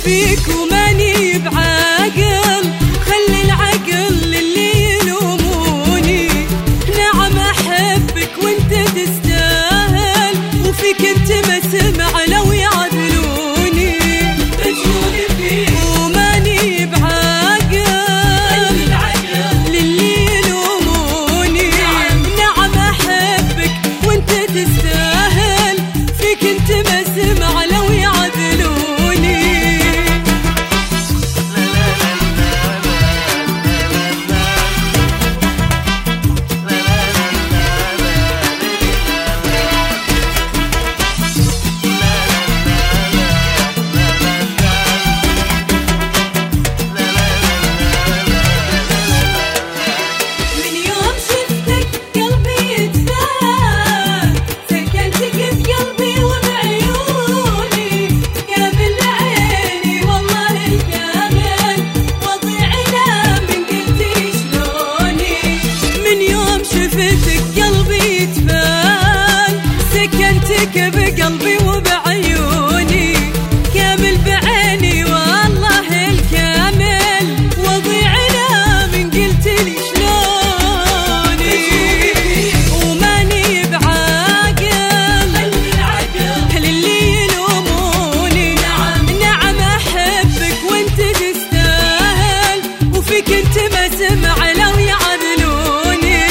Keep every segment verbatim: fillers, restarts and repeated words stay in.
فيك وماني بعاقل، خلي العقل للي يلوموني. نعم أحبك وانت تستاهل، وفيك انت ما سمع لو يعذلوني. مجنون فيك وماني بعاقل، خلي العقل للي يلوموني. نعم أحبك وانت تستاهل، فيك انت ما سمع لو يعذلوني. بقلبي وبعيوني، كامل بعيني والله الكامل، وضيعنا من قلت لي شلوني. وماني بعاقل، للي يلوموني. نعم أحبك وانت تستاهل، وفيك انت ما سمع لو يعذلوني.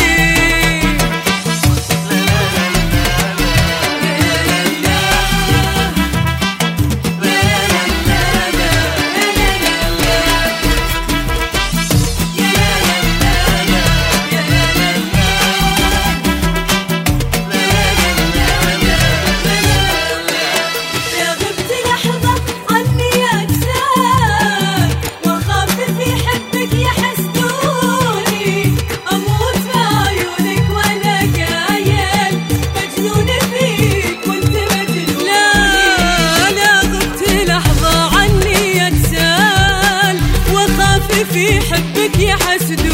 في حبك يحسدوني.